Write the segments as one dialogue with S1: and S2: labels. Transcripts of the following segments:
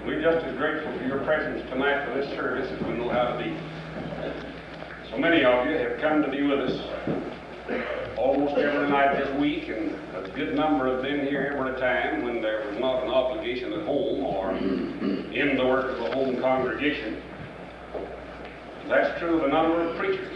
S1: We're just as grateful for your presence tonight for this service as we know how to be. So many of you have come to be with us almost every night this week, and a good number have been here every time when there was not an obligation at home or in the work of a home congregation. That's true of a number of preachers.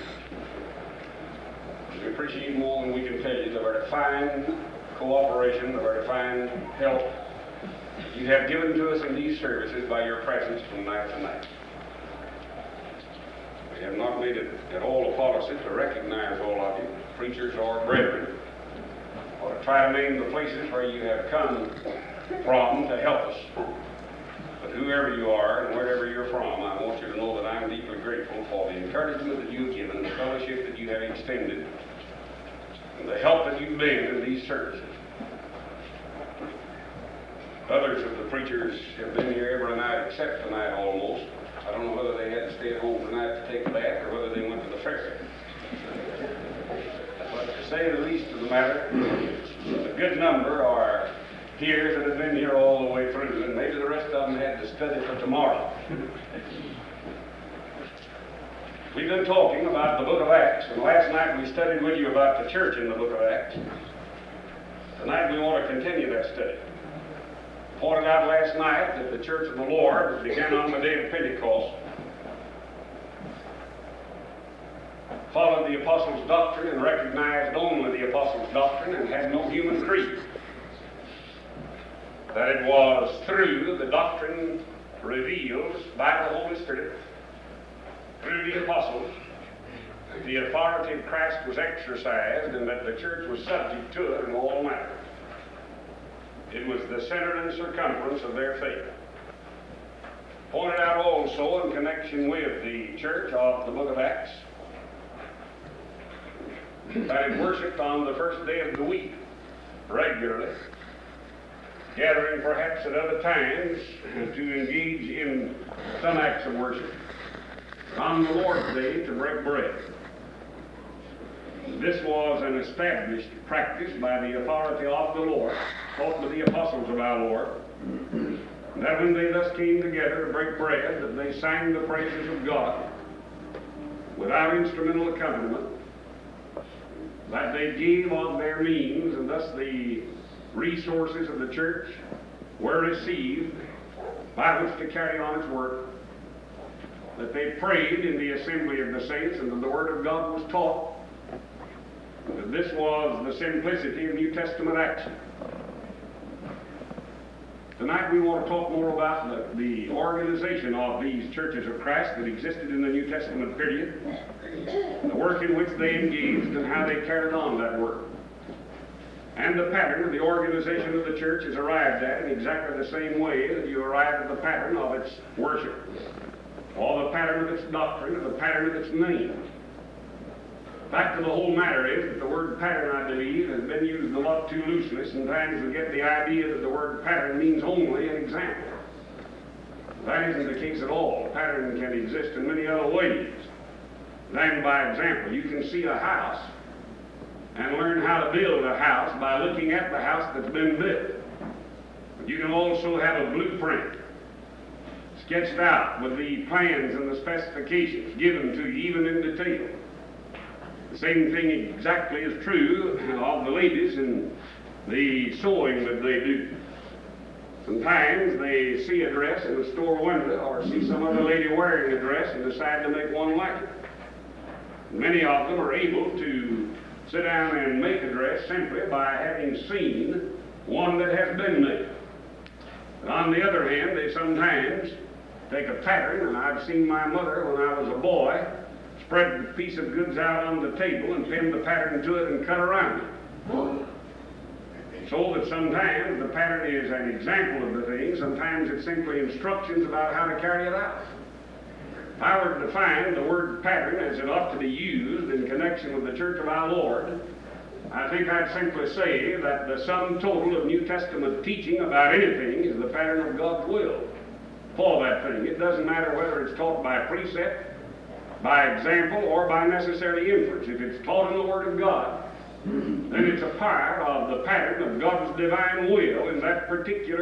S1: We appreciate more than we can tell you the very fine cooperation, the very fine help you have given to us in these services by your presence from night to night. We have not made it at all a policy to recognize all of you, preachers or brethren, or to try to name the places where you have come from to help us. But whoever you are and wherever you're from, I want you to know that I'm deeply grateful for the encouragement that you've given, the fellowship that you have extended, and the help that you've been in these services. Others of the preachers have been here every night except tonight almost. I don't know whether they had to stay at home tonight to take a bath or whether they went to the fair. But to say the least of the matter, a good number are here that have been here all the way through, and maybe the rest of them had to study for tomorrow. We've been talking about the book of Acts, and last night we studied with you about the church in the book of Acts. Tonight we want to continue that study. Pointed out last night that the church of the Lord began on the day of Pentecost, followed the apostles' doctrine and recognized only the apostles' doctrine and had no human creed. That it was through the doctrine revealed by the Holy Spirit, through the apostles, the authority of Christ was exercised, and that the church was subject to it in all matters. It was the center and circumference of their faith. Pointed out also in connection with the church of the book of Acts that it worshipped on the first day of the week regularly, gathering perhaps at other times to engage in some acts of worship, on the Lord's Day to break bread. This was an established practice by the authority of the Lord, taught by the apostles of our Lord, that when they thus came together to break bread, that they sang the praises of God without instrumental accompaniment, that they gave of their means, and thus the resources of the church were received by which to carry on its work, that they prayed in the assembly of the saints, and that the Word of God was taught. That this was the simplicity of New Testament action. Tonight we want to talk more about the organization of these churches of Christ that existed in the New Testament period, the work in which they engaged and how they carried on that work. And the pattern of the organization of the church is arrived at in exactly the same way that you arrive at the pattern of its worship, or the pattern of its doctrine, or the pattern of its name. The fact of the whole matter is that the word pattern, I believe, has been used a lot too loosely. Sometimes we get the idea that the word pattern means only an example. That isn't the case at all. Pattern can exist in many other ways than by example. You can see a house and learn how to build a house by looking at the house that's been built. But you can also have a blueprint sketched out with the plans and the specifications given to you, even in detail. The same thing exactly is true of the ladies in the sewing that they do. Sometimes they see a dress in a store window or see some other lady wearing a dress and decide to make one like it. Many of them are able to sit down and make a dress simply by having seen one that has been made. But on the other hand, they sometimes take a pattern, and I've seen my mother when I was a boy spread a piece of goods out on the table and pin the pattern to it and cut around it. So that sometimes the pattern is an example of the thing, sometimes it's simply instructions about how to carry it out. If I were to define the word pattern as it ought to be used in connection with the Church of our Lord, I think I'd simply say that the sum total of New Testament teaching about anything is the pattern of God's will for that thing. It doesn't matter whether it's taught by precept, by example, or by necessary inference. If it's taught in the Word of God, then it's a part of the pattern of God's divine will in that particular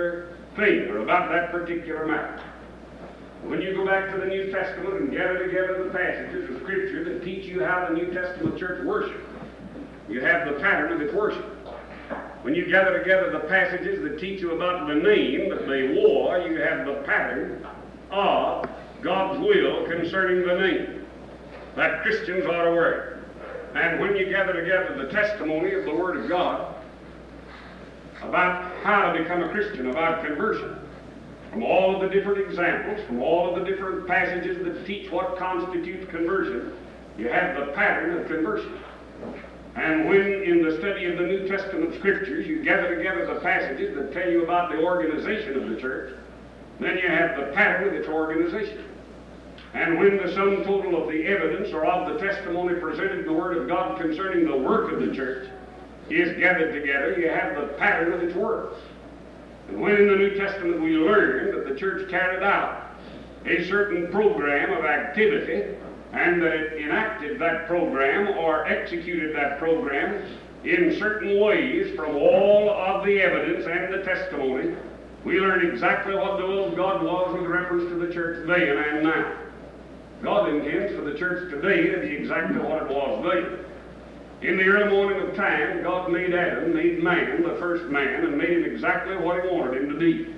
S1: thing or about that particular matter. When you go back to the New Testament and gather together the passages of Scripture that teach you how the New Testament church worship, you have the pattern of its worship. When you gather together the passages that teach you about the name that they wore, you have the pattern of God's will concerning the name that Christians ought to wear. And when you gather together the testimony of the Word of God about how to become a Christian, about conversion, from all of the different examples, from all of the different passages that teach what constitutes conversion, you have the pattern of conversion. And when in the study of the New Testament Scriptures you gather together the passages that tell you about the organization of the church, then you have the pattern of its organization. And when the sum total of the evidence or of the testimony presented in the Word of God concerning the work of the church is gathered together, you have the pattern of its works. And when in the New Testament we learn that the church carried out a certain program of activity and that it enacted that program or executed that program in certain ways from all of the evidence and the testimony, we learn exactly what the will of God was with reference to the church then and now. God intends for the church today to be exactly what it was then. In the early morning of time, God made Adam, made man, the first man, and made him exactly what he wanted him to be.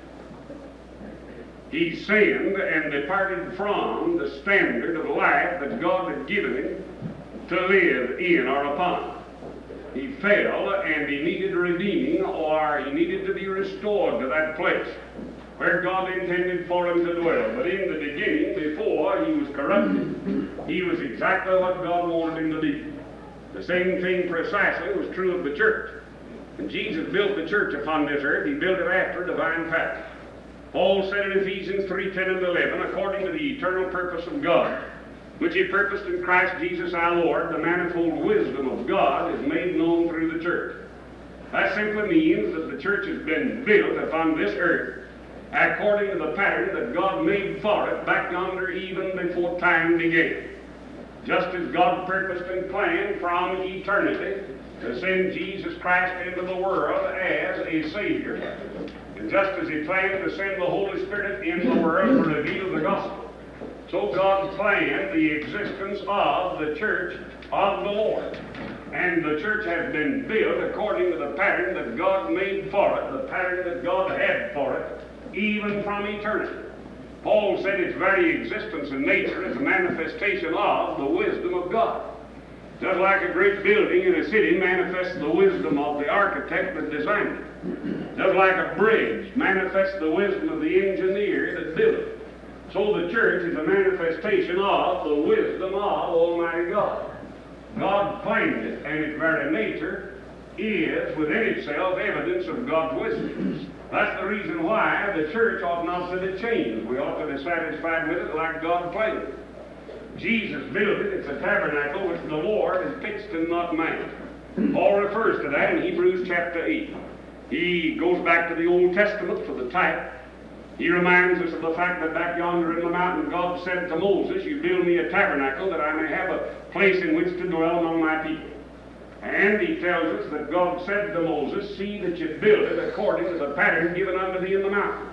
S1: He sinned and departed from the standard of life that God had given him to live in or upon. He fell and he needed redeeming, or he needed to be restored to that place where God intended for him to dwell. But in the beginning, before he was corrupted, he was exactly what God wanted him to be. The same thing precisely was true of the church. When Jesus built the church upon this earth, he built it after divine pattern. Paul said in Ephesians 3:10 and 11, according to the eternal purpose of God, which he purposed in Christ Jesus our Lord, the manifold wisdom of God is made known through the church. That simply means that the church has been built upon this earth according to the pattern that God made for it back yonder even before time began. Just as God purposed and planned from eternity to send Jesus Christ into the world as a Savior, and just as he planned to send the Holy Spirit in the world to reveal the gospel, so God planned the existence of the church of the Lord. And the church has been built according to the pattern that God made for it, the pattern that God had for it, even from eternity. Paul said its very existence and nature is a manifestation of the wisdom of God. Just like a great building in a city manifests the wisdom of the architect that designed it. Just like a bridge manifests the wisdom of the engineer that built it. So the church is a manifestation of the wisdom of Almighty God. God planned it, and its very nature is within itself evidence of God's wisdom. That's the reason why the church ought not to change. We ought to be satisfied with it like God planned it. Jesus built it. It's a tabernacle which the Lord has pitched and not man. Paul refers to that in Hebrews chapter 8. He goes back to the Old Testament for the type. He reminds us of the fact that back yonder in the mountain God said to Moses, "You build me a tabernacle that I may have a place in which to dwell among my people." And he tells us that God said to Moses, "See that you build it according to the pattern given unto thee in the mountain."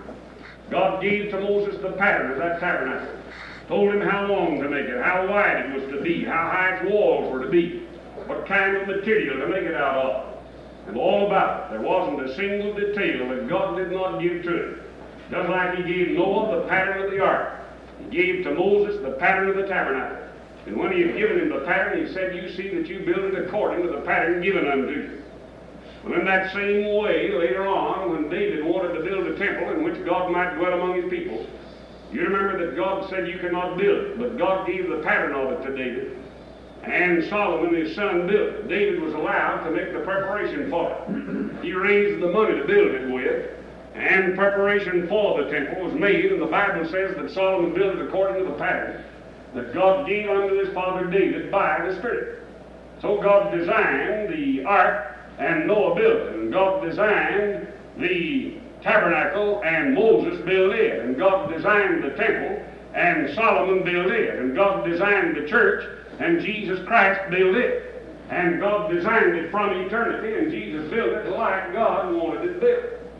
S1: God gave to Moses the pattern of that tabernacle, told him how long to make it, how wide it was to be, how high its walls were to be, what kind of material to make it out of, and all about it. There wasn't a single detail that God did not give to it. Just like he gave Noah the pattern of the ark, he gave to Moses the pattern of the tabernacle. And when he had given him the pattern, he said, "You see that you build it according to the pattern given unto you." Well, in that same way, later on, when David wanted to build a temple in which God might dwell among his people, you remember that God said you cannot build it, but God gave the pattern of it to David. And Solomon, his son, built it. David was allowed to make the preparation for it. He raised the money to build it with, and preparation for the temple was made, and the Bible says that Solomon built it according to the pattern that God gave unto his father David by the Spirit. So God designed the ark, and Noah built it, and God designed the tabernacle, and Moses built it, and God designed the temple, and Solomon built it, and God designed the church, and Jesus Christ built it, and God designed it from eternity, and Jesus built it like God wanted it built.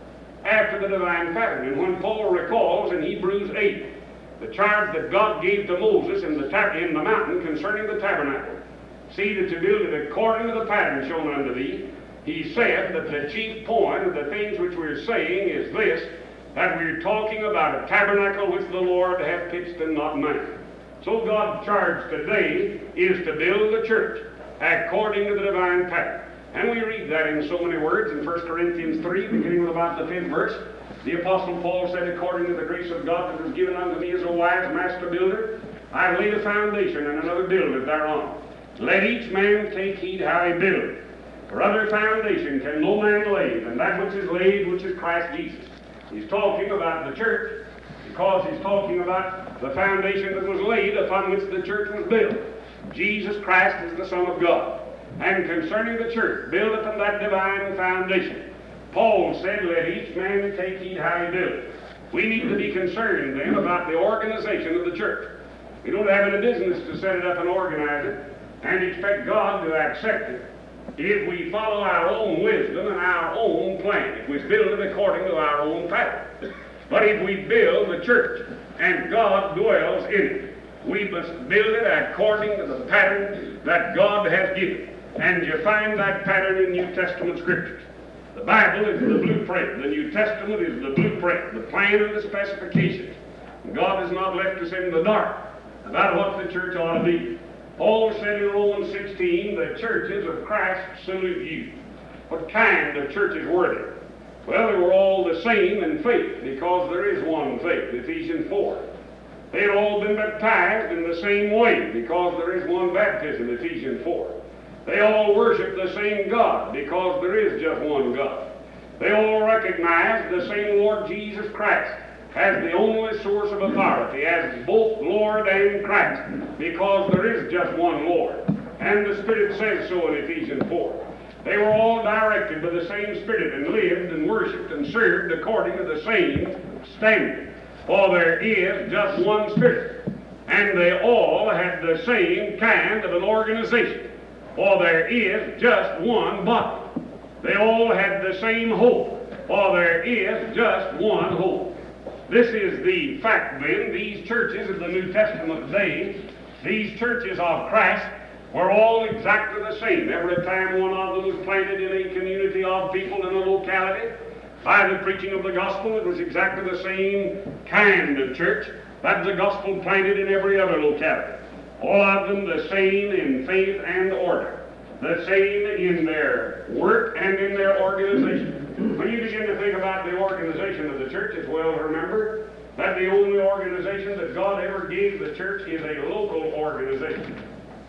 S1: after the divine pattern. And when Paul recalls in Hebrews 8 the charge that God gave to Moses in the mountain concerning the tabernacle, see that to build it according to the pattern shown unto thee, he said that the chief point of the things which we're saying is this, that we're talking about a tabernacle which the Lord hath pitched and not man. So God's charge today is to build the church according to the divine pattern. And we read that in so many words in 1 Corinthians 3, beginning with about the 5th verse. The Apostle Paul said, according to the grace of God that was given unto me as a wise master builder, I have laid a foundation, and another buildeth thereon. Let each man take heed how he buildeth. For other foundation can no man lay than that which is laid, which is Christ Jesus. He's talking about the church, because he's talking about the foundation that was laid upon which the church was built. Jesus Christ is the Son of God. And concerning the church, build upon that divine foundation. Paul said, let each man take heed how he buildeth. We need to be concerned then about the organization of the church. We don't have any business to set it up and organize it and expect God to accept it if we follow our own wisdom and our own plan, if we build it according to our own pattern. But if we build the church and God dwells in it, we must build it according to the pattern that God has given. And you find that pattern in New Testament scriptures. The Bible is the blueprint. The New Testament is the blueprint, the plan and the specifications. God has not left us in the dark about what the church ought to be. Paul said in Romans 16, the churches of Christ salute you. What kind of churches were they? Well, they were all the same in faith, because there is one faith, Ephesians 4. They had all been baptized in the same way, because there is one baptism, Ephesians 4. They all worship the same God, because there is just one God. They all recognize the same Lord Jesus Christ as the only source of authority, as both Lord and Christ, because there is just one Lord. And the Spirit says so in Ephesians 4. They were all directed by the same Spirit and lived and worshiped and served according to the same standard. For there is just one Spirit, and they all had the same kind of an organization. For there is just one body. They all had the same hope, for there is just one hope. This is the fact then. These churches of the New Testament day, these churches of Christ, were all exactly the same. Every time one of them was planted in a community of people in a locality, by the preaching of the gospel, it was exactly the same kind of church that the gospel planted in every other locality. All of them the same in faith and order, the same in their work and in their organization. When you begin to think about the organization of the church, it's well to remember that the only organization that God ever gave the church is a local organization.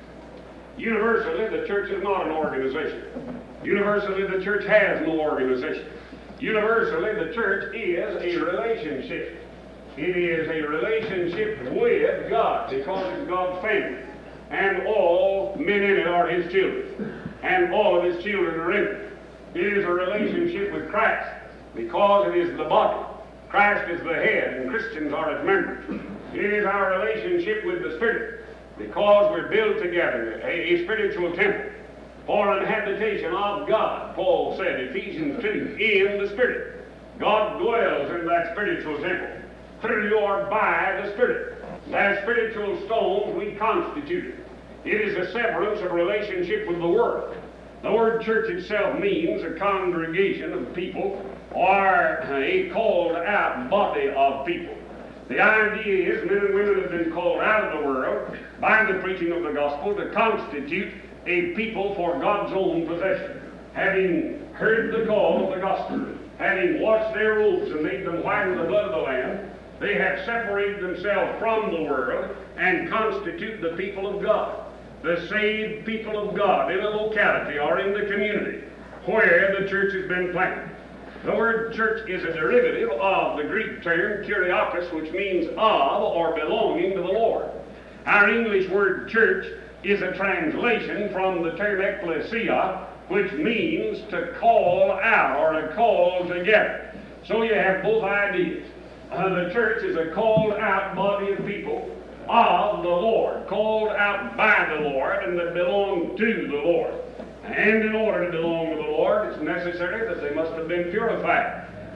S1: Universally, the church is not an organization. Universally, the church has no organization. Universally, the church is a relationship. It is a relationship with God, because it's God's family. And all men in it are His children. And all of His children are in it. It is a relationship with Christ, because it is the body. Christ is the head, and Christians are His members. It is our relationship with the Spirit, because we're built together, a spiritual temple, for an habitation of God, Paul said, Ephesians 2, in the Spirit. God dwells in that spiritual temple, through or by the Spirit. As spiritual stones, we constitute it. It is a severance of relationship with the world. The word church itself means a congregation of people, or a called out body of people. The idea is men and women have been called out of the world by the preaching of the gospel to constitute a people for God's own possession. Having heard the call of the gospel, having washed their robes and made them white in the blood of the Lamb, they have separated themselves from the world and constitute the people of God, the saved people of God in a locality or in the community where the church has been planted. The word church is a derivative of the Greek term kuriakos, which means of or belonging to the Lord. Our English word church is a translation from the term ecclesia, which means to call out or to call together. So you have both ideas. The church is a called out body of people of the Lord, called out by the Lord, and that belong to the Lord. And in order to belong to the Lord, it's necessary that they must have been purified.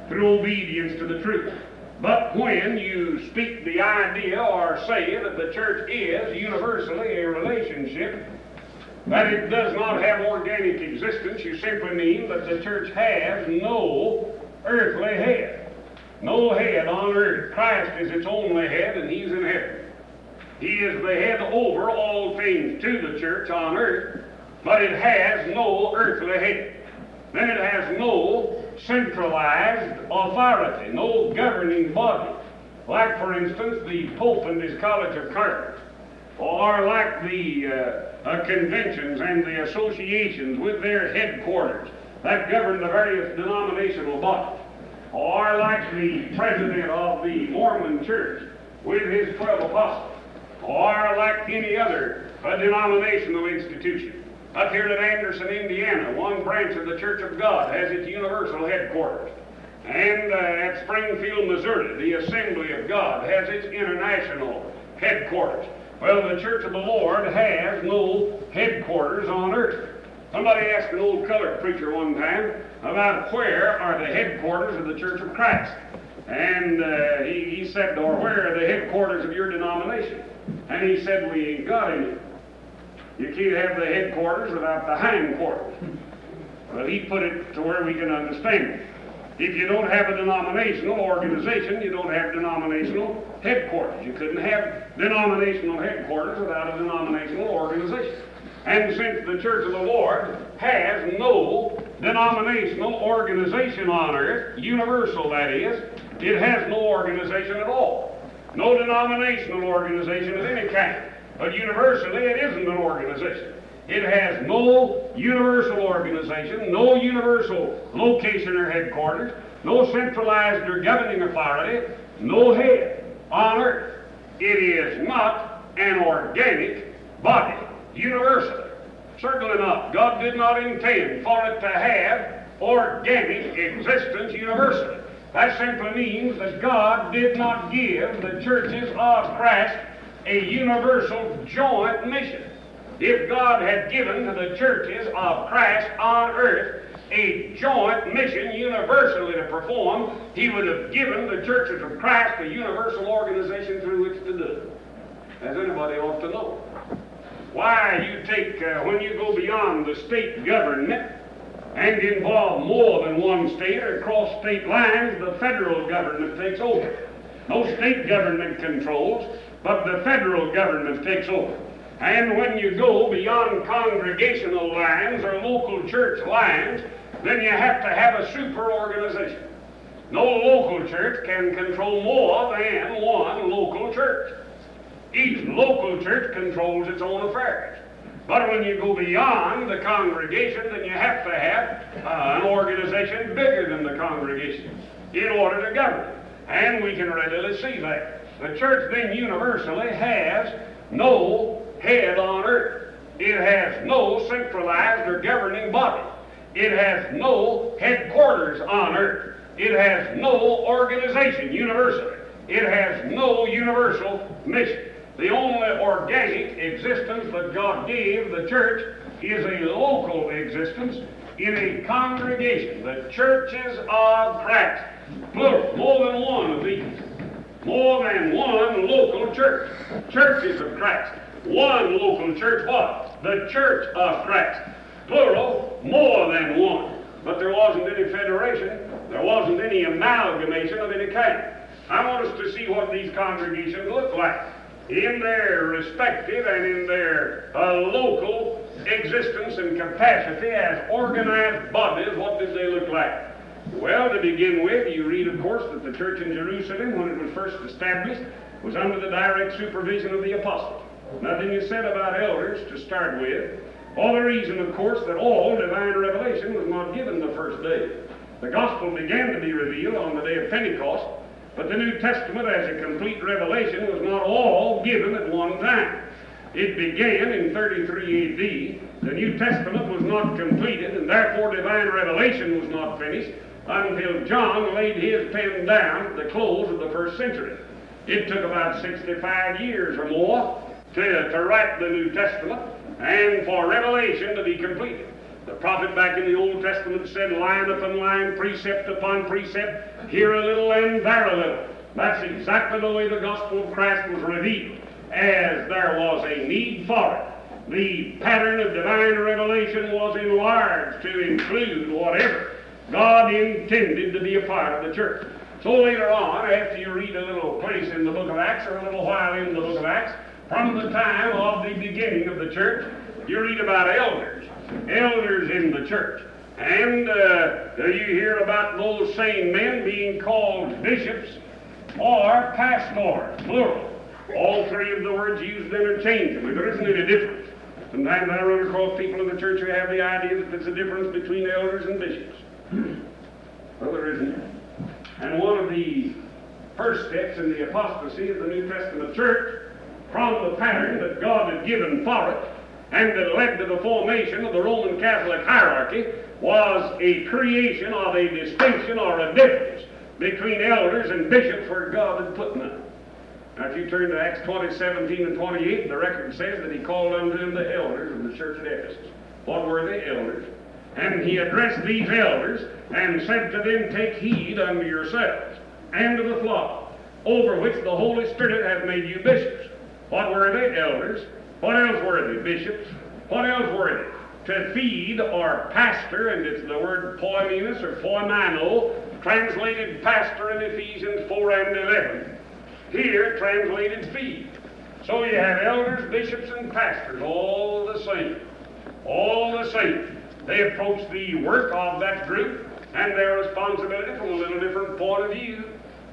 S1: through obedience to the truth. But when you speak the idea or say that the church is universally a relationship, that it does not have organic existence, you simply mean that the church has no earthly head. No head on earth. Christ is its only head, and He's in heaven. He is the head over all things to the church on earth, but it has no earthly head. Then it has no centralized authority, no governing body. Like, for instance, the Pope and his College of Cardinals, or like the conventions and the associations with their headquarters that govern the various denominational bodies, or like the president of the Mormon Church with his 12 apostles, or like any other denominational institution. Up here at Anderson, Indiana, one branch of the Church of God has its universal headquarters. And at Springfield, Missouri, the Assembly of God has its international headquarters. Well, the Church of the Lord has no headquarters on earth. Somebody asked an old colored preacher one time about where are the headquarters of the Church of Christ. And he said, or where are the headquarters of your denomination? And he said, we ain't got any. You can't have the headquarters without the hindquarters. Well, he put it to where we can understand it. If you don't have a denominational organization, you don't have denominational headquarters. You couldn't have denominational headquarters without a denominational organization. And since the Church of the Lord has no denominational organization on earth, universal that is, it has no organization at all. No denominational organization of any kind. But universally, it isn't an organization. It has no universal organization, no universal location or headquarters, no centralized or governing authority, no head on earth. It is not an organic body, universally. Certainly not. God did not intend for it to have organic existence universally. That simply means that God did not give the churches of Christ a universal joint mission. If God had given to the churches of Christ on earth a joint mission universally to perform, He would have given the churches of Christ a universal organization through which to do it. As anybody ought to know. Why, you take, when you go beyond the state government and involve more than one state or cross state lines, the federal government takes over. No state government controls, but the federal government takes over. And when you go beyond congregational lines or local church lines, then you have to have a super organization. No local church can control more than one local church. Each local church controls its own affairs. But when you go beyond the congregation, then you have to have an organization bigger than the congregation in order to govern it. And we can readily see that. The church then universally has no head on earth. It has no centralized or governing body. It has no headquarters on earth. It has no organization universally. It has no universal mission. The only organic existence that God gave the church is a local existence in a congregation, the churches of Christ. Plural, more than one of these. More than one local church. Churches of Christ. One local church what? The church of Christ. Plural, more than one. But there wasn't any federation. There wasn't any amalgamation of any kind. I want us to see what these congregations look like in their respective and in their local existence and capacity as organized bodies. What did they look like? Well, to begin with, you read, of course, that the church in Jerusalem, when it was first established, was under the direct supervision of the apostles. Nothing is said about elders to start with, for the reason, of course, that all divine revelation was not given the first day. The gospel began to be revealed on the day of Pentecost, but the New Testament as a complete revelation was not all given at one time. It began in 33 A.D. The New Testament was not completed, and therefore divine revelation was not finished until John laid his pen down at the close of the first century. It took about 65 years or more to write the New Testament and for revelation to be completed. The prophet back in the Old Testament said, line upon line, precept upon precept, here a little and there a little. That's exactly the way the gospel of Christ was revealed, as there was a need for it. The pattern of divine revelation was enlarged to include whatever God intended to be a part of the church. So later on, after you read a little place in the book of Acts, or a little while in the book of Acts, from the time of the beginning of the church, you read about elders in the church. And you hear about those same men being called bishops or pastors, plural. All three of the words used interchangeably. There isn't any difference. Sometimes I run across people in the church who have the idea that there's a difference between elders and bishops. Well, there isn't. And one of the first steps in the apostasy of the New Testament church, from the pattern that God had given for it, and that led to the formation of the Roman Catholic hierarchy, was a creation of a distinction or a difference between elders and bishops where God had put none. Now, if you turn to Acts 20:17 and 28, the record says that he called unto him the elders of the church at Ephesus. What were the elders? And he addressed these elders and said to them, take heed unto yourselves and to the flock, over which the Holy Spirit hath made you bishops. What were they? Elders. What else were they? Bishops. What else were they? To feed or pastor, and it's the word poimenos or poimano, translated pastor in Ephesians 4 and 11. Here, translated feed. So you have elders, bishops, and pastors, all the same. All the same. They approach the work of that group and their responsibility from a little different point of view.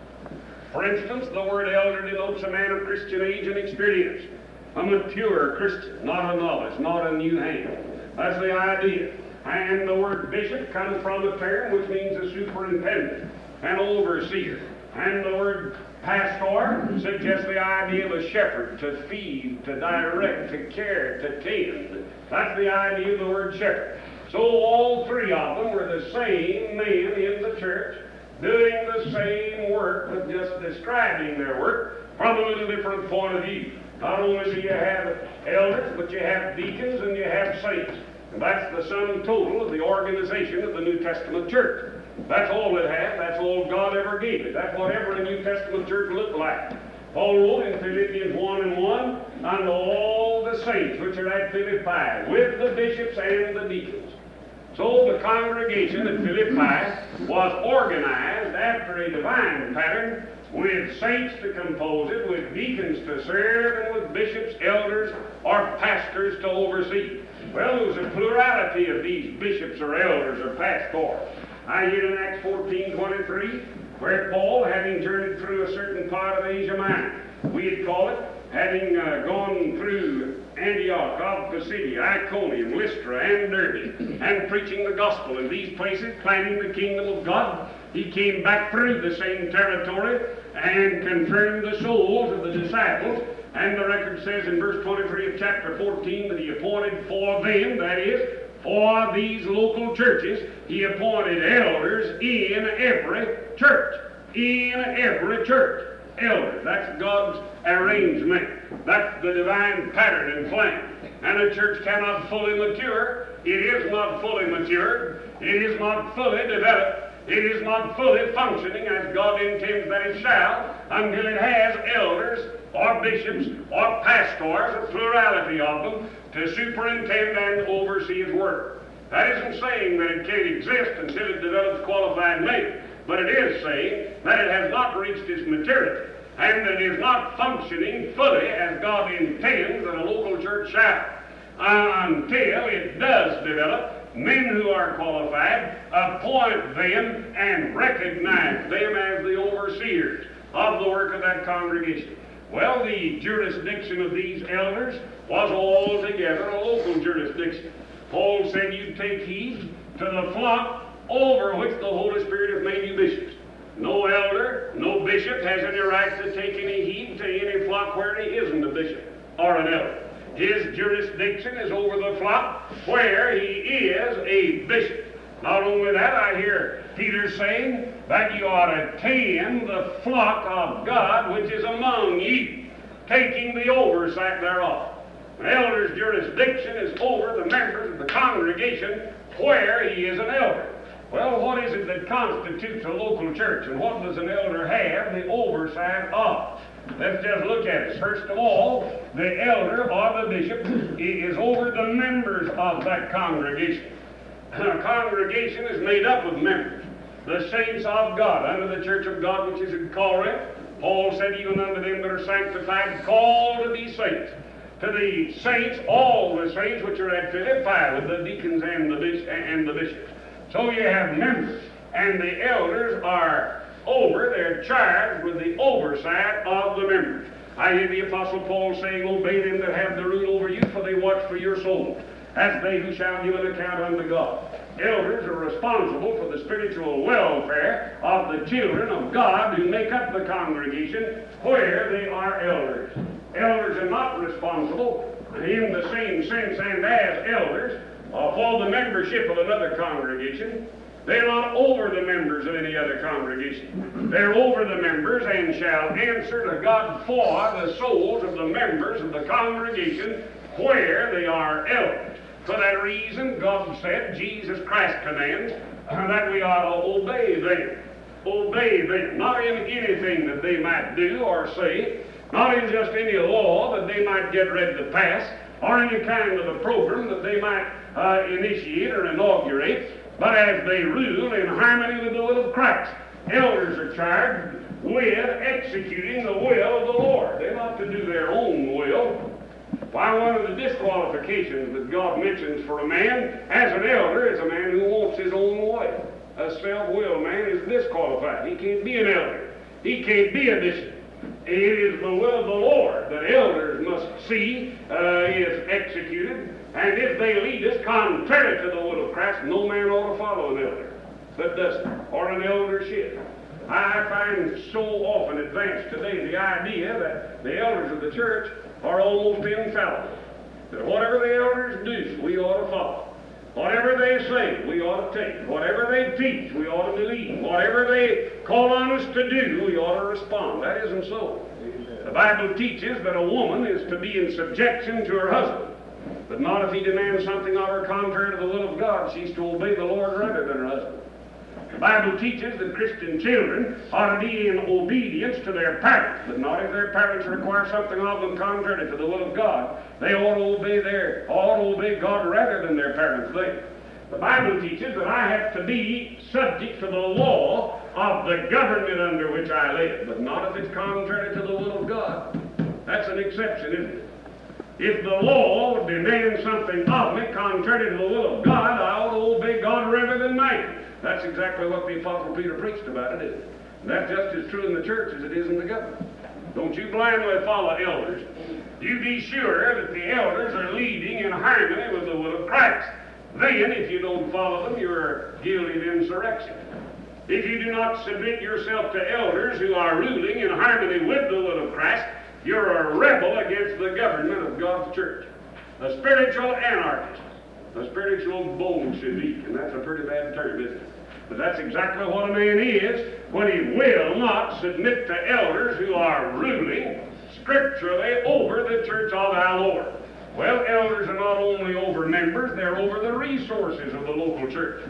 S1: For instance, the word elder denotes a man of Christian age and experience. A mature Christian, not a novice, not a new hand. That's the idea. And the word bishop comes from a term which means a superintendent, an overseer. And the word pastor suggests the idea of a shepherd, to feed, to direct, to care, to tend. That's the idea of the word shepherd. So all three of them were the same men in the church, doing the same work, but just describing their work from a little different point of view. Not only do you have elders, but you have deacons and you have saints. And that's the sum total of the organization of the New Testament church. That's all it had. That's all God ever gave it. That's what every New Testament church looked like. Paul wrote in Philippians 1 and 1, unto all the saints which are at Philippi, with the bishops and the deacons. So the congregation at Philippi was organized after a divine pattern, with saints to compose it, with deacons to serve, and with bishops, elders, or pastors to oversee. Well, there was a plurality of these bishops or elders or pastors. I hear in Acts 14:23, where Paul, having journeyed through a certain part of Asia Minor, we'd call it, having gone through Antioch, of Pisidia, Iconium, Lystra, and Derbe, and preaching the gospel in these places, planting the kingdom of God, he came back through the same territory and confirmed the souls of the disciples. And the record says in verse 23 of chapter 14 that he appointed for them, that is, for these local churches, he appointed elders in every church. In every church. Elders. That's God's arrangement. That's the divine pattern and plan. And a church cannot fully mature. It is not fully matured. It is not fully developed. It is not fully functioning as God intends that it shall until it has elders or bishops or pastors, a plurality of them, to superintend and oversee its work. That isn't saying that it can't exist until it develops qualified men, but it is saying that it has not reached its maturity and that it is not functioning fully as God intends that a local church shall, until it does develop men who are qualified, appoint them, and recognize them as the overseers of the work of that congregation. Well, the jurisdiction of these elders was altogether a local jurisdiction. Paul said, you take heed to the flock over which the Holy Spirit has made you bishops. No elder, no bishop has any right to take any heed to any flock where he isn't a bishop or an elder. His jurisdiction is over the flock where he is a bishop. Not only that, I hear Peter saying that you ought to tend the flock of God which is among you, taking the oversight thereof. An elder's jurisdiction is over the members of the congregation where he is an elder. Well, what is it that constitutes a local church, and what does an elder have the oversight of? Let's just look at it. First of all, the elder or the bishop is over the members of that congregation. A congregation is made up of members, the saints of God, under the church of God which is in Corinth. Paul said, even unto them that are sanctified, called to be saints. To the saints, all the saints which are at Philippi, with the deacons and the bishops. So you have members, and the elders are they're charged with the oversight of the members. I hear the Apostle Paul saying, obey them that have the rule over you, for they watch for your souls, as they who shall give an account unto God. Elders are responsible for the spiritual welfare of the children of God who make up the congregation where they are elders. Elders are not responsible in the same sense and as elders for the membership of another congregation. They're not over the members of any other congregation. They're over the members and shall answer to God for the souls of the members of the congregation where they are elders. For that reason, God said, Jesus Christ commands that we ought to obey them. Obey them, not in anything that they might do or say, not in just any law that they might get ready to pass, or any kind of a program that they might initiate or inaugurate, but as they rule in harmony with the will of Christ. Elders are charged with executing the will of the Lord. They're not to do their own will. Why, one of the disqualifications that God mentions for a man as an elder is a man who wants his own way. A self-willed man is disqualified. He can't be an elder. He can't be a bishop. It is the will of the Lord that elders must see is executed. And if they lead us contrary to the will of Christ, no man ought to follow an elder that doesn't, or an eldership. I find so often advanced today the idea that the elders of the church are almost infallible. That whatever the elders do, we ought to follow. Whatever they say, we ought to take. Whatever they teach, we ought to believe. Whatever they call on us to do, we ought to respond. That isn't so. The Bible teaches that a woman is to be in subjection to her husband, but not if he demands something of her contrary to the will of God. She's to obey the Lord rather than her husband. The Bible teaches that Christian children ought to be in obedience to their parents, but not if their parents require something of them contrary to the will of God. They ought to obey God rather than their parents there. The Bible teaches that I have to be subject to the law of the government under which I live, but not if it's contrary to the will of God. That's an exception, isn't it? If the law demands something of me contrary to the will of God, I ought to obey God rather than man. That's exactly what the Apostle Peter preached about, it isn't it? And that's just as true in the church as it is in the government. Don't you blindly follow elders. You be sure that the elders are leading in harmony with the will of Christ. Then, if you don't follow them, you're guilty of insurrection. If you do not submit yourself to elders who are ruling in harmony with the will of Christ, you're a rebel against the government of God's church. A spiritual anarchist. A spiritual Bolshevik, and that's a pretty bad term, isn't it? But that's exactly what a man is when he will not submit to elders who are ruling scripturally over the church of our Lord. Well, elders are not only over members, they're over the resources of the local church.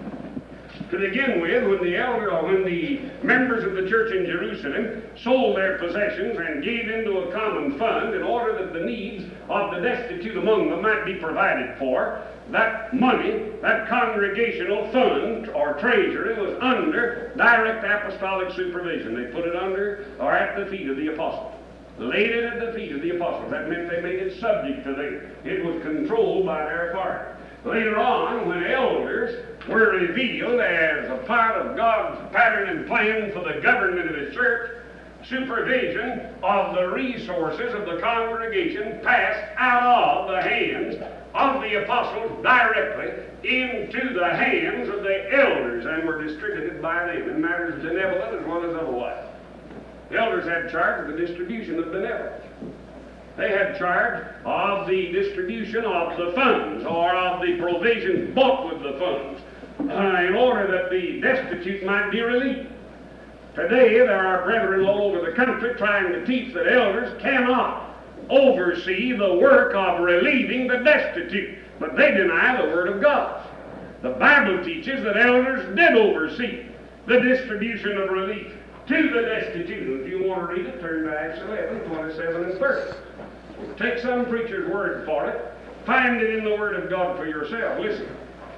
S1: To begin with, when the members of the church in Jerusalem sold their possessions and gave into a common fund in order that the needs of the destitute among them might be provided for, that money, that congregational fund or treasury was under direct apostolic supervision. They put it under or at the feet of the apostles. Laid it at the feet of the apostles. That meant they made it subject to them. It was controlled by their authority. Later on, when elders were revealed as a part of God's pattern and plan for the government of His church, supervision of the resources of the congregation passed out of the hands of the apostles directly into the hands of the elders and were distributed by them in matters benevolent as well as otherwise. The elders had charge of the distribution of benevolence. They had charge of the distribution of the funds or of the provisions bought with the funds in order that the destitute might be relieved. Today, there are brethren all over the country trying to teach that elders cannot oversee the work of relieving the destitute, but they deny the Word of God. The Bible teaches that elders did oversee the distribution of relief to the destitute. If you want to read it, turn to Acts 11, 27 and 30. Take some preacher's word for it. Find it in the Word of God for yourself. Listen.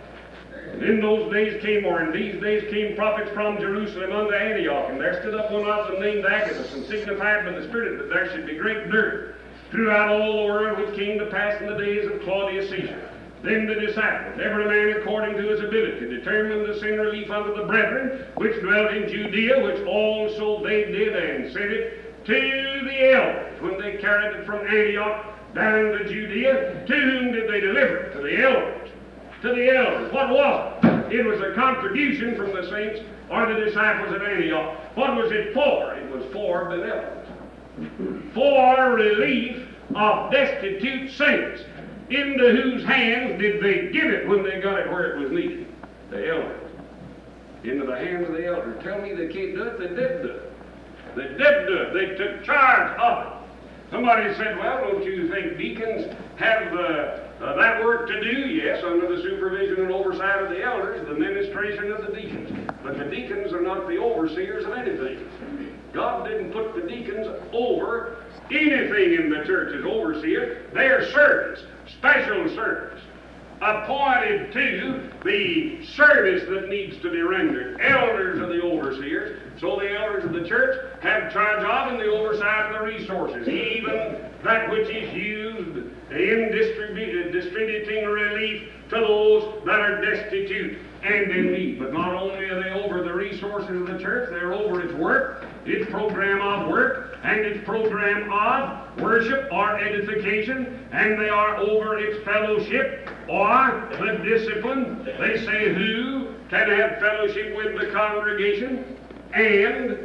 S1: In those days came, or in these days came prophets from Jerusalem unto Antioch, and there stood up one of them named Agabus, and signified by the Spirit that there should be great dearth throughout all the world, which came to pass in the days of Claudius Caesar. Then the disciples, every man according to his ability, determined to send relief unto the brethren which dwelt in Judea, which also they did, and sent it to the elders. When they carried it from Antioch down to Judea, to whom did they deliver it? To the elders. To the elders. What was it? It was a contribution from the saints or the disciples at Antioch. What was it for? It was for benevolence. For relief of destitute saints. Into whose hands did they give it when they got it where it was needed? The elders. Into the hands of the elders. Tell me they can't do it. They did do it. They did do it. They took charge of it. Somebody said, well, don't you think deacons have that work to do? Yes, under the supervision and oversight of the elders, the ministration of the deacons. But the deacons are not the overseers of anything. God didn't put the deacons over anything in the church as overseers. They are servants, special servants, appointed to the service that needs to be rendered. Elders are the overseers. So the elders of the church have charge of and the oversight of the resources, even that which is used in distributing relief to those that are destitute and in need. But not only are they over the resources of the church, they're over its work, its program of work, and its program of worship or edification, and they are over its fellowship or the discipline. They say who can have fellowship with the congregation and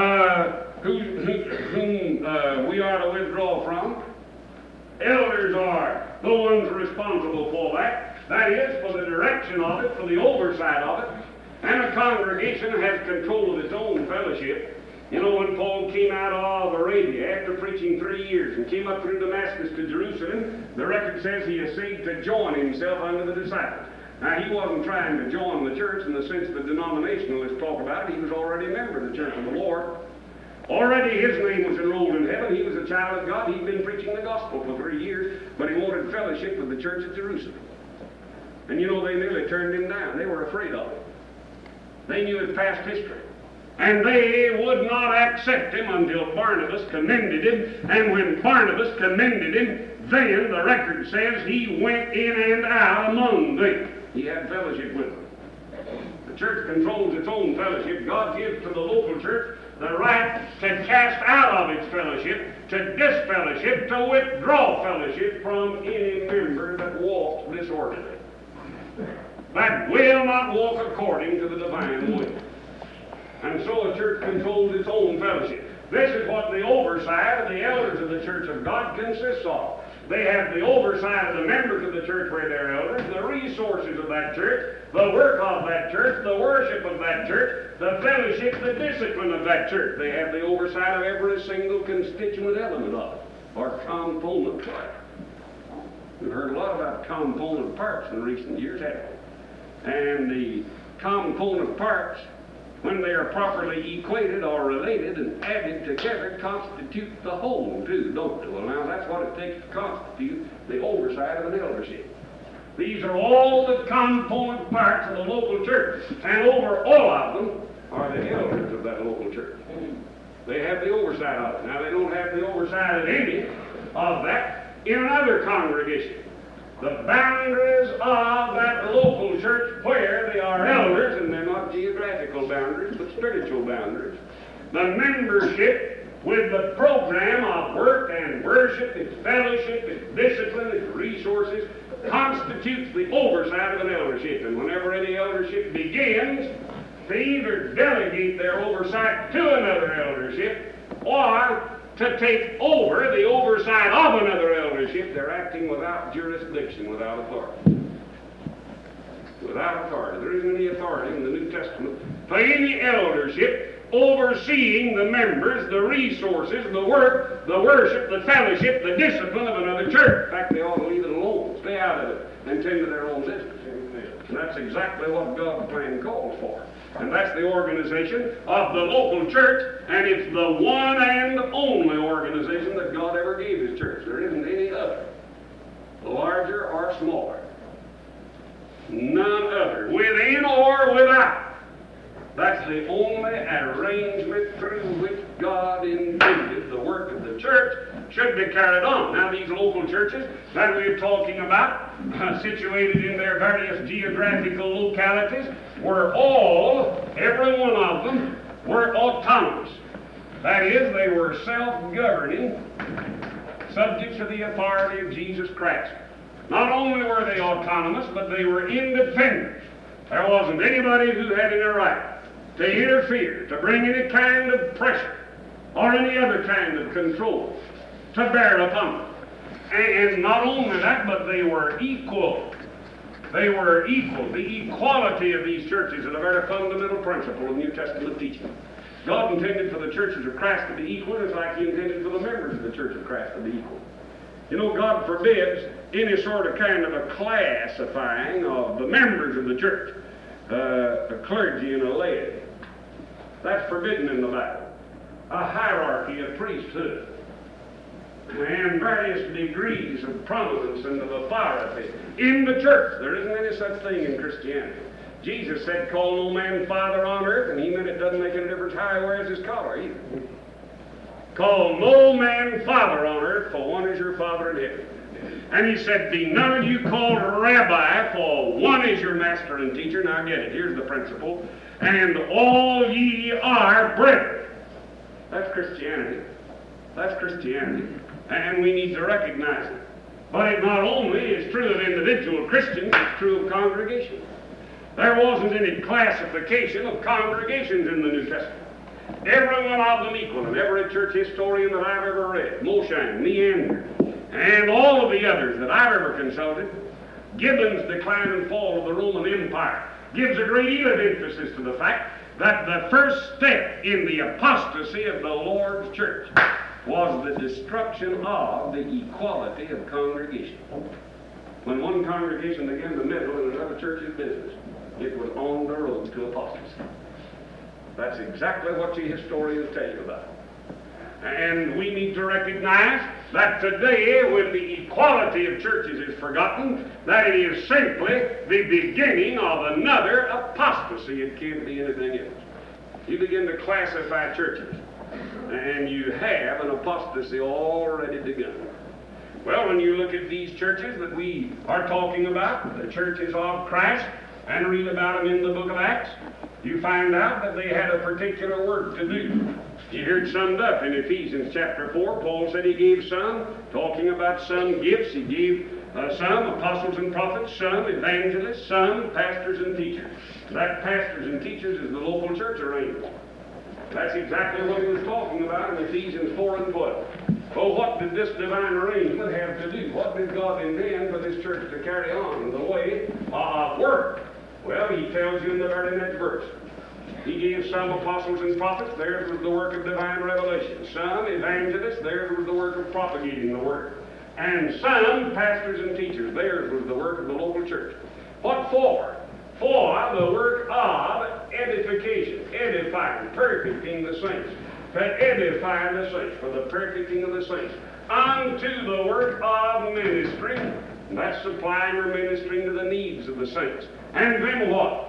S1: whom we are to withdraw from. Elders are the ones responsible for that. That is, for the direction of it, for the oversight of it. And a congregation has control of its own fellowship. You know, when Paul came out of Arabia after preaching 3 years and came up through Damascus to Jerusalem, the record says he essayed to join himself unto the disciples. Now, he wasn't trying to join the church in the sense the denominationalists talk about it. He was already a member of the church of the Lord. Already his name was enrolled in heaven. He was a child of God. He'd been preaching the gospel for 3 years, but he wanted fellowship with the church at Jerusalem. And you know, they nearly turned him down. They were afraid of him. They knew his past history. And they would not accept him until Barnabas commended him. And when Barnabas commended him, then the record says he went in and out among them. He had fellowship with them. The church controls its own fellowship. God gives to the local church the right to cast out of its fellowship, to disfellowship, to withdraw fellowship from any member that walks disorderly, that will not walk according to the divine will. And so a church controls its own fellowship. This is what the oversight of the elders of the church of God consists of. They have the oversight of the members of the church where they're elders, the resources of that church, the work of that church, the worship of that church, the fellowship, the discipline of that church. They have the oversight of every single constituent element of it, or component part. We've heard a lot about component parts in recent years, haven't we? And the component parts, when they are properly equated or related and added together, constitute the whole, too, don't they? Well, now, that's what it takes to constitute the oversight of an eldership. These are all the component parts of the local church, and over all of them are the elders of that local church. They have the oversight of it. Now, they don't have the oversight of any of that in another congregation. The boundaries of that local church where they are elders, and they're not geographical boundaries, but spiritual boundaries. The membership with the program of work and worship, its fellowship, its discipline, its resources, constitutes the oversight of an eldership. And whenever any eldership begins, they either delegate their oversight to another eldership or to take over the oversight of another eldership. They're acting without jurisdiction, without authority. Without authority. There isn't any authority in the New Testament for any eldership overseeing the members, the resources, the work, the worship, the fellowship, the discipline of another church. In fact, they ought to leave it alone. Stay out of it. and tend to their own business. And that's exactly what God's plan calls for. And that's the organization of the local church, and it's the one and only organization that God ever gave His church. There isn't any other, larger or smaller. None other, within or without. That's the only arrangement through which God intended the work of the church should be carried on. Now, these local churches that we're talking about, situated in their various geographical localities, were all, every one of them, were autonomous. That is, they were self-governing, subject to the authority of Jesus Christ. Not only were they autonomous, but they were independent. There wasn't anybody who had any right to interfere, to bring any kind of pressure or any other kind of control to bear upon them. And not only that, but they were equal. They were equal. The equality of these churches is a very fundamental principle of New Testament teaching. God intended for the churches of Christ to be equal, just like He intended for the members of the Church of Christ to be equal. You know, God forbids any sort of kind of a classifying of the members of the church, a clergy and a laity. That's forbidden in the Bible. A hierarchy of priesthood and various degrees of prominence and of authority in the church. There isn't any such thing in Christianity. Jesus said, "Call no man father on earth," and He meant it doesn't make any difference how he wears his collar either. Call no man father on earth, for one is your Father in heaven. And He said, "Be none of you called rabbi, for one is your master and teacher." Now get it, here's the principle. "And all ye are brethren." That's Christianity. That's Christianity. And we need to recognize it. But it not only is true of individual Christians, it's true of congregations. There wasn't any classification of congregations in the New Testament. Every one of them equal, and every church historian that I've ever read, Mosheim, Neander, and all of the others that I've ever consulted, Gibbon's Decline and Fall of the Roman Empire gives a great deal of emphasis to the fact that the first step in the apostasy of the Lord's church was the destruction of the equality of congregation. When one congregation began to meddle in another church's business, it was on the road to apostasy. That's exactly what you historians tell you about. And we need to recognize that today, when the equality of churches is forgotten, that it is simply the beginning of another apostasy. It can't be anything else. You begin to classify churches, and you have an apostasy already begun. Well, when you look at these churches that we are talking about, the churches of Christ, and read about them in the book of Acts, you find out that they had a particular work to do. You hear it summed up in Ephesians chapter 4. Paul said he gave some, talking about some gifts. He gave some apostles and prophets, some evangelists, some pastors and teachers. That pastors and teachers is the local church arrangement. That's exactly what he was talking about in Ephesians 4 and 12. Well, what did this divine arrangement have to do? What did God intend for this church to carry on in the way of work? Well, He tells you in the very next verse. He gave some apostles and prophets, theirs was the work of divine revelation. Some evangelists, theirs was the work of propagating the word. And some pastors and teachers, theirs was the work of the local church. What for? For the work of edification, edifying, perfecting the saints. To edify the saints, for the perfecting of the saints. Unto the work of ministry, that's supplying or ministering to the needs of the saints. And then what?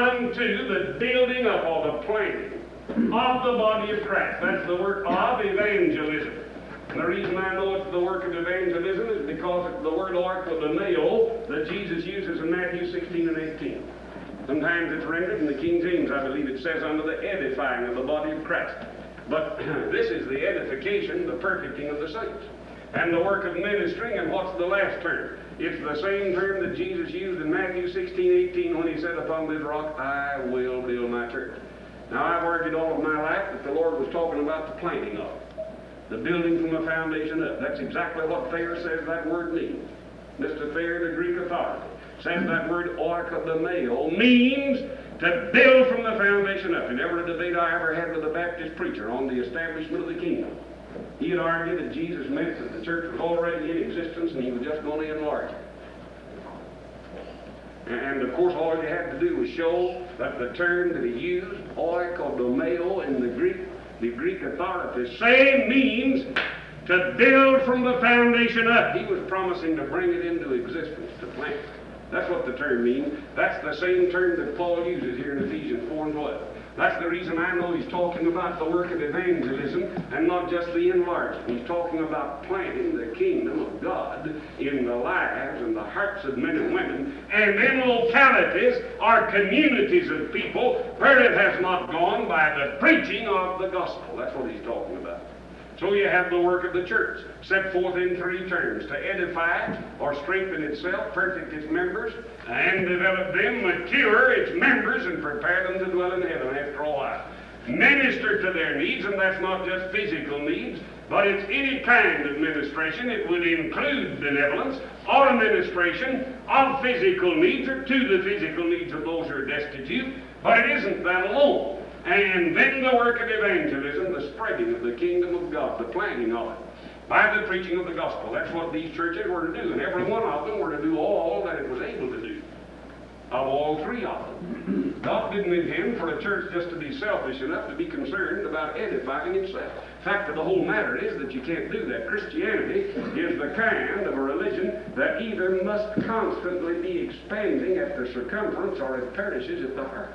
S1: Unto the building up or the planting of the body of Christ. That's the work of evangelism. And the reason I know it's the work of evangelism is because it's the word oikodomeo that Jesus uses in Matthew 16 and 18. Sometimes it's rendered in the King James, I believe it says, under the edifying of the body of Christ. But this is the edification, the perfecting of the saints. And the work of ministering, and what's the last term? It's the same term that Jesus used in Matthew 16:18 when He said, "Upon this rock I will build my church." Now, I've argued all of my life that the Lord was talking about the planting of it, the building from the foundation up. That's exactly what Thayer says that word means. Mr. Thayer, the Greek authority, says that word oikodomeo means to build from the foundation up. In every debate I ever had with a Baptist preacher on the establishment of the kingdom, he had argued that Jesus meant that the church was already in existence and He was just going to enlarge it. And of course, all you had to do was show that the term that he used, oikodomeo in the Greek authority, same means to build from the foundation up. He was promising to bring it into existence, to plant. That's what the term means. That's the same term that Paul uses here in Ephesians 4 and 12. That's the reason I know he's talking about the work of evangelism and not just the enlargement. He's talking about planting the kingdom of God in the lives and the hearts of men and women, and in localities or communities of people where it has not gone by the preaching of the gospel. That's what he's talking about. So you have the work of the church, set forth in three terms: to edify or strengthen itself, perfect its members, and develop them, mature its members, and prepare them to dwell in heaven after a while. Minister to their needs, and that's not just physical needs, but it's any kind of ministration. It would include benevolence or administration of physical needs or to the physical needs of those who are destitute, but it isn't that alone. And then the work of evangelism, the spreading of the kingdom of God, the planting of it, by the preaching of the gospel. That's what these churches were to do, and every one of them were to do all that it was able to do, of all three of them. God didn't intend for a church just to be selfish enough to be concerned about edifying itself. The fact of the whole matter is that you can't do that. Christianity is the kind of a religion that either must constantly be expanding at the circumference or it perishes at the heart.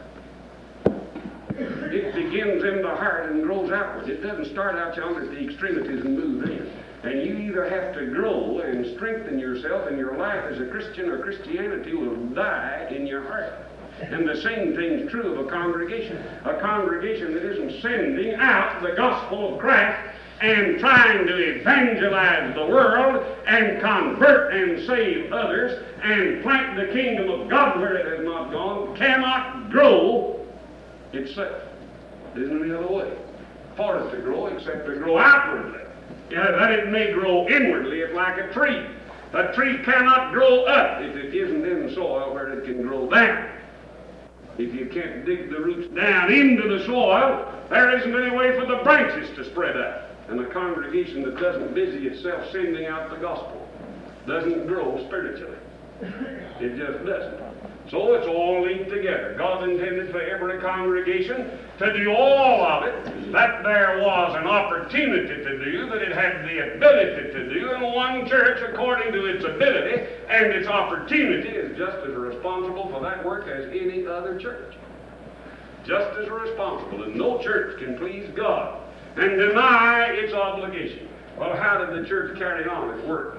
S1: It begins in the heart and grows outward. It doesn't start out yonder at the extremities and move in. And you either have to grow and strengthen yourself in your life as a Christian, or Christianity will die in your heart. And the same thing's true of a congregation. A congregation that isn't sending out the gospel of Christ and trying to evangelize the world and convert and save others and plant the kingdom of God where it has not gone cannot grow itself. There isn't any other way for it to grow except to grow outwardly. That it may grow inwardly, it's like a tree. A tree cannot grow up if it isn't in the soil where it can grow down. If you can't dig the roots down into the soil, there isn't any way for the branches to spread out. And a congregation that doesn't busy itself sending out the gospel doesn't grow spiritually. It just doesn't. So it's all linked together. God intended for every congregation to do all of it that there was an opportunity to do, that it had the ability to do, and one church, according to its ability and its opportunity, is just as responsible for that work as any other church. Just as responsible. And no church can please God and deny its obligation. Well, how did the church carry on its work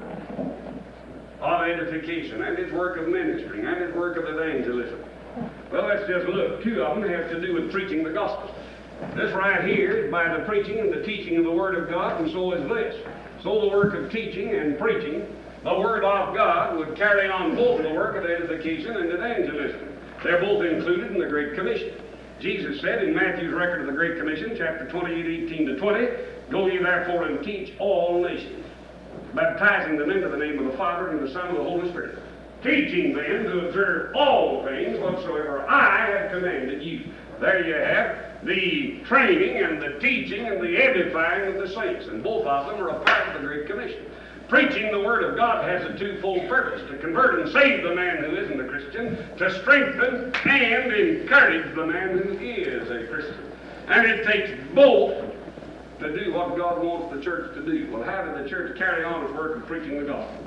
S1: of edification, and its work of ministering, and its work of evangelism? Well, let's just look. Two of them have to do with preaching the gospel. This right here is by the preaching and the teaching of the Word of God, and so is this. So the work of teaching and preaching the Word of God would carry on both the work of edification and evangelism. They're both included in the Great Commission. Jesus said in Matthew's record of the Great Commission, chapter 28, 18 to 20, "Go ye therefore and teach all nations, baptizing them into the name of the Father and the Son and the Holy Spirit, teaching them to observe all things whatsoever I have commanded you." There you have the training and the teaching and the edifying of the saints, and both of them are a part of the Great Commission. Preaching the Word of God has a twofold purpose: to convert and save the man who isn't a Christian, to strengthen and encourage the man who is a Christian. And it takes both to do what God wants the church to do. Well, how did the church carry on its work of preaching the gospel?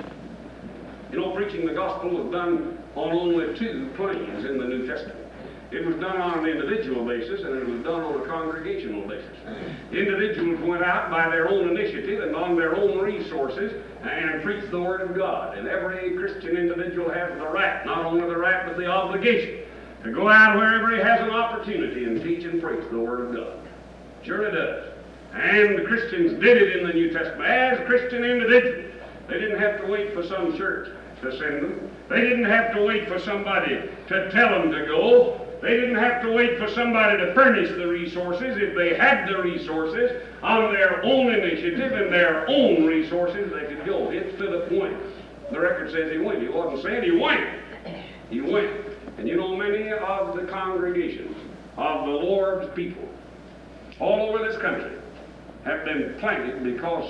S1: You know, preaching the gospel was done on only two planes in the New Testament. It was done on an individual basis, and it was done on a congregational basis. Individuals went out by their own initiative and on their own resources and preached the Word of God. And every Christian individual has the right, not only the right, but the obligation, to go out wherever he has an opportunity and teach and preach the Word of God. Sure it does. And the Christians did it in the New Testament as Christian individuals. They didn't have to wait for some church to send them. They didn't have to wait for somebody to tell them to go. They didn't have to wait for somebody to furnish the resources. If they had the resources on their own initiative and their own resources, they could go. It's to the point. The record says he went. He wasn't saying he went. He went. And you know, many of the congregations of the Lord's people all over this country have been planted because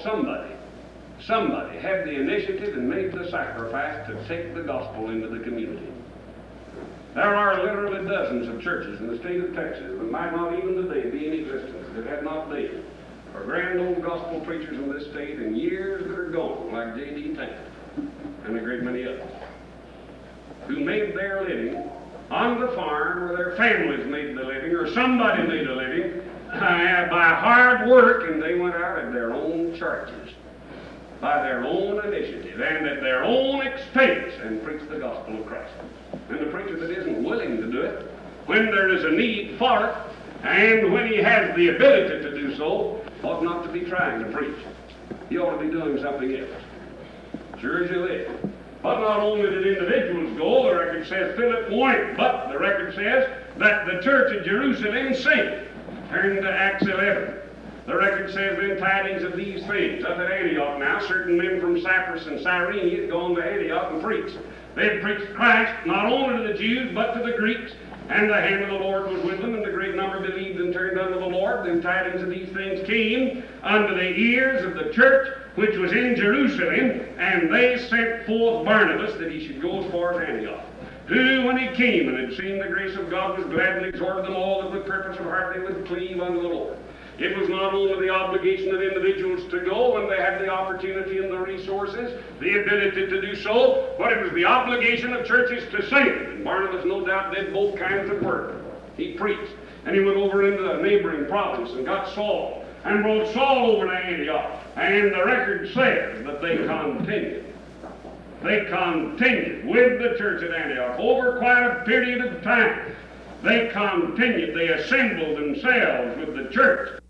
S1: somebody had the initiative and made the sacrifice to take the gospel into the community. There are literally dozens of churches in the state of Texas that might not even today be in existence that had not been for grand old gospel preachers in this state in years that are gone, like J.D. Tanner and a great many others, who made their living on the farm, or their families made the living, or somebody made a living by hard work, and they went out at their own charges, by their own initiative, and at their own expense, and preached the gospel of Christ. And the preacher that isn't willing to do it, when there is a need for it, and when he has the ability to do so, ought not to be trying to preach. He ought to be doing something else. Sure as you live. But not only did individuals go, the record says Philip went, but the record says that the church at Jerusalem sent. Turn to Acts 11. The record says, then tidings of these things. Up at Antioch now, certain men from Cyprus and Cyrene had gone to Antioch and preached. They had preached Christ not only to the Jews, but to the Greeks. And the hand of the Lord was with them, and a great number believed and turned unto the Lord. Then tidings of these things came unto the ears of the church which was in Jerusalem, and they sent forth Barnabas that he should go as far as Antioch. Who, when he came and had seen the grace of God, was glad and exhorted them all that with purpose of heart they would cleave unto the Lord. It was not only the obligation of individuals to go when they had the opportunity and the resources, the ability to do so, but it was the obligation of churches to send. And Barnabas no doubt did both kinds of work. He preached, and he went over into the neighboring province and got Saul, and brought Saul over to Antioch. And the record says that they continued. They continued with the church at Antioch over quite a period of time. They continued. They assembled themselves with the church.